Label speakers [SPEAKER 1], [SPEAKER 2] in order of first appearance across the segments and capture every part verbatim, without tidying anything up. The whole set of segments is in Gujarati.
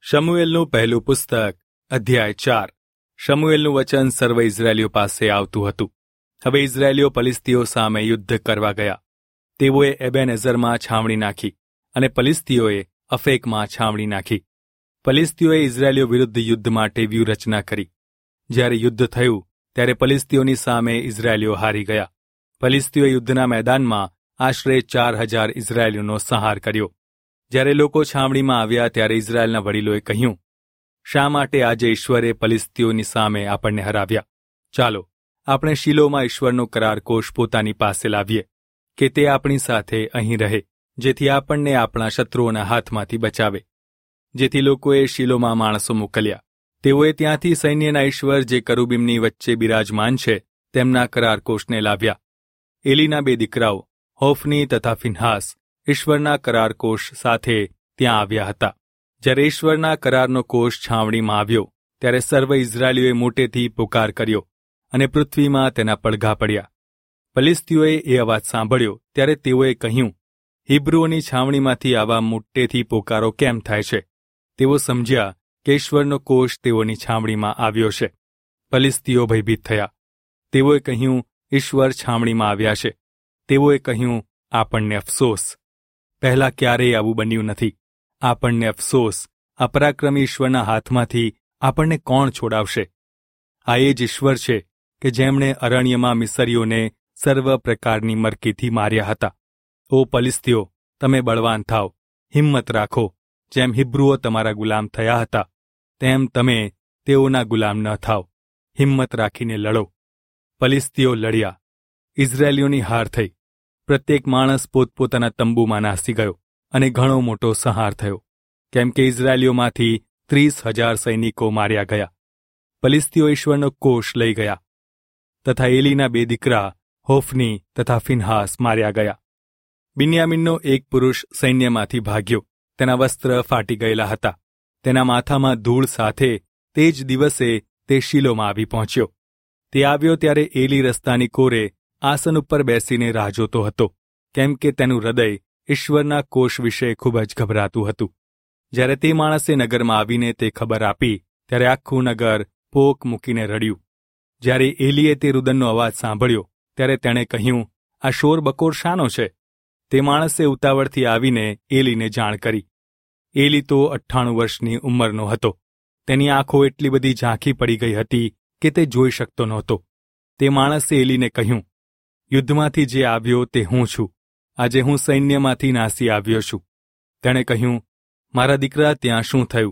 [SPEAKER 1] શમુએલનું પહેલું પુસ્તક અધ્યાય ચાર. શમુએલનું વચન સર્વ ઇઝરાયેલીઓ પાસે આવતું હતું. હવે ઇઝરાયેલીઓ પલિસ્તીઓ સામે યુદ્ધ કરવા ગયા. તેઓએ એબેનેઝરમાં છાવણી નાખી અને પલિસ્તીઓએ અફેકમાં છાવણી નાખી. પલિસ્તીઓએ ઇઝરાયેલીઓ વિરુદ્ધ યુદ્ધ માટે વ્યૂહરચના કરી. જ્યારે યુદ્ધ થયું ત્યારે પલિસ્તીઓની સામે ઇઝરાયેલીઓ હારી ગયા. પલિસ્તીઓએ યુદ્ધના મેદાનમાં આશરે ચાર હજાર ઇઝરાયેલીઓનો સંહાર કર્યો. જ્યારે લોકો છાવણીમાં આવ્યા ત્યારે ઇઝરાયેલના વડીલોએ કહ્યું, શા માટે આજે ઈશ્વરે પલિસ્તીઓની સામે આપણને હરાવ્યા? ચાલો આપણે શિલોમાં ઈશ્વરનો કરાર કોષ પોતાની પાસે લાવીએ, કે તે આપણી સાથે અહીં રહે, જેથી આપણને આપણા શત્રુઓના હાથમાંથી બચાવે. જેથી લોકોએ શિલોમાં માણસો મોકલ્યા. તેઓએ ત્યાંથી સૈન્યના ઈશ્વર જે કરુબીમની વચ્ચે બિરાજમાન છે તેમના કરાર કોષને લાવ્યા. એલીના બે દીકરાઓ હોફની તથા ફિન્હાસ ઈશ્વરના કરાર કોષ સાથે ત્યાં આવ્યા હતા. જ્યારે ઈશ્વરના કરારનો કોષ છાવણીમાં આવ્યો ત્યારે સર્વ ઇઝરાયેલીઓએ મોટેથી પુકાર કર્યો અને પૃથ્વીમાં તેના પડઘા પડ્યા. પલિસ્તીઓએ એ અવાજ સાંભળ્યો ત્યારે તેઓએ કહ્યું, હિબ્રુઓની છાવણીમાંથી આવા મોટેથી પોકારો કેમ થાય છે? તેઓ સમજ્યા કે ઈશ્વરનો કોષ તેઓની છાવણીમાં આવ્યો છે. પલિસ્તીઓ ભયભીત થયા. તેઓએ કહ્યું, ઈશ્વર છાવણીમાં આવ્યા છે. તેઓએ કહ્યું, આપણને અફસોસ. પહેલાં ક્યારેય આવું બન્યું નથી. આપણને અફસોસ. આ પરાક્રમી ઈશ્વરના હાથમાંથી આપણને કોણ છોડાવશે? આ એ જ ઈશ્વર છે કે જેમણે અરણ્યમાં મિસરીઓને સર્વ પ્રકારની મરકીથી માર્યા હતા. ઓ પલિસ્તીઓ, તમે બળવાન થાઓ, હિંમત રાખો. જેમ હિબ્રુઓ તમારા ગુલામ થયા હતા તેમ તમે તેઓના ગુલામ ન થાઓ. હિંમત રાખીને લડો. પલિસ્તીઓ લડ્યા. ઇઝરાયેલીઓની હાર થઈ. પ્રત્યેક માણસ પોતપોતાના તંબુમાં નાસી ગયો અને ઘણો મોટો સંહાર થયો, કેમ કે ઇઝરાયેલીઓમાંથી ત્રીસ હજાર સૈનિકો માર્યા ગયા. પલિસ્તીઓ ઈશ્વરનો કોષ લઈ ગયા તથા એલીના બે દીકરા હોફની તથા ફિન્હાસ માર્યા ગયા. બિન્યામીનનો એક પુરુષ સૈન્યમાંથી ભાગ્યો. તેના વસ્ત્ર ફાટી ગયેલા હતા. તેના માથામાં ધૂળ સાથે તે જ દિવસે તે શિલોમાં આવી પહોંચ્યો. તે આવ્યો ત્યારે એલી રસ્તાની કોરે આસન ઉપર બેસીને રાહ જોતો હતો, કેમ કે તેનું હૃદય ઈશ્વરના કોષ વિશે ખૂબ જ ગભરાતું હતું. જ્યારે તે માણસે નગરમાં આવીને તે ખબર આપી ત્યારે આખું નગર પોક મૂકીને રડ્યું. જ્યારે એલીએ તે રુદનનો અવાજ સાંભળ્યો ત્યારે તેણે કહ્યું, આ શોર બકોર શાનો છે? તે માણસે ઉતાવળથી આવીને એલીને જાણ કરી. એલી તો અઠ્ઠાણું વર્ષની ઉંમરનો હતો. તેની આંખો એટલી બધી ઝાંખી પડી ગઈ હતી કે તે જોઈ શકતો નહોતો. તે માણસે એલીને કહ્યું, યુદ્ધમાંથી જે આવ્યો તે હું છું. આજે હું સૈન્યમાંથી નાસી આવ્યો છું. તેણે કહ્યું, મારા દીકરા, ત્યાં શું થયું?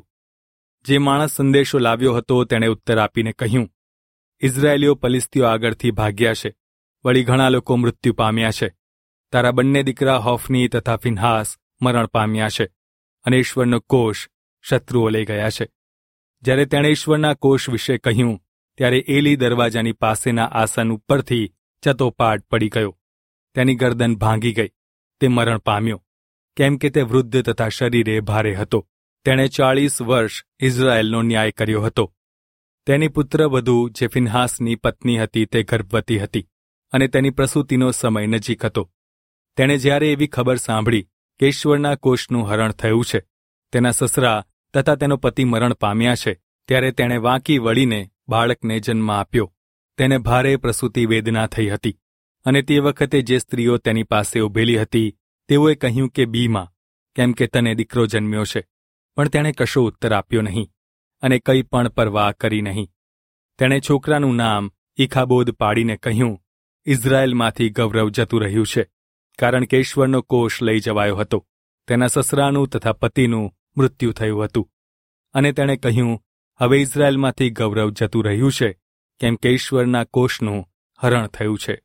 [SPEAKER 1] જે માણસ સંદેશો લાવ્યો હતો તેણે ઉત્તર આપીને કહ્યું, ઇઝરાયેલીઓ પલિસ્તીઓ આગળથી ભાગ્યા છે. વળી ઘણા લોકો મૃત્યુ પામ્યા છે. તારા બંને દીકરા હોફની તથા ફિન્હાસ મરણ પામ્યા છે અને ઈશ્વરનો કોષ શત્રુઓ લઈ ગયા છે. જ્યારે તેણે ઈશ્વરના કોષ વિશે કહ્યું ત્યારે એલી દરવાજાની પાસેના આસન ઉપરથી ચતોપાટ પડી ગયો. તેની ગરદન ભાંગી ગઈ. તે મરણ પામ્યો, કેમ કે તે વૃદ્ધ તથા શરીરે ભારે હતો. તેણે ચાળીસ વર્ષ ઇઝરાયેલનો ન્યાય કર્યો હતો. તેની પુત્રવધુ જે ફિન્હાસની પત્ની હતી તે ગર્ભવતી હતી અને તેની પ્રસૂતિનો સમય નજીક હતો. તેણે જ્યારે એવી ખબર સાંભળી કે ઈશ્વરના કોષનું હરણ થયું છે, તેના સસરા તથા તેનો પતિ મરણ પામ્યા છે, ત્યારે તેણે વાંકી વળીને બાળકને જન્મ આપ્યો. તેને ભારે પ્રસૂતિ વેદના થઈ હતી અને તે વખતે જે સ્ત્રીઓ તેની પાસે ઊભેલી હતી તેઓએ કહ્યું કે બીમાં, કેમ કે તને દીકરો જન્મ્યો છે. પણ તેણે કશો ઉત્તર આપ્યો નહીં અને કંઈ પણ પરવા કરી નહીં. તેણે છોકરાનું નામ ઇખાબોદ પાડીને કહ્યું, ઇઝરાયેલમાંથી ગૌરવ જતું રહ્યું છે, કારણ કે ઈશ્વરનો કોષ લઈ જવાયો હતો. તેના સસરાનું તથા પતિનું મૃત્યુ થયું હતું. અને તેણે કહ્યું, હવે ઇઝરાયેલમાંથી ગૌરવ જતું રહ્યું છે, કેમ કે ઈશ્વરના કોષનું હરણ થયું છે.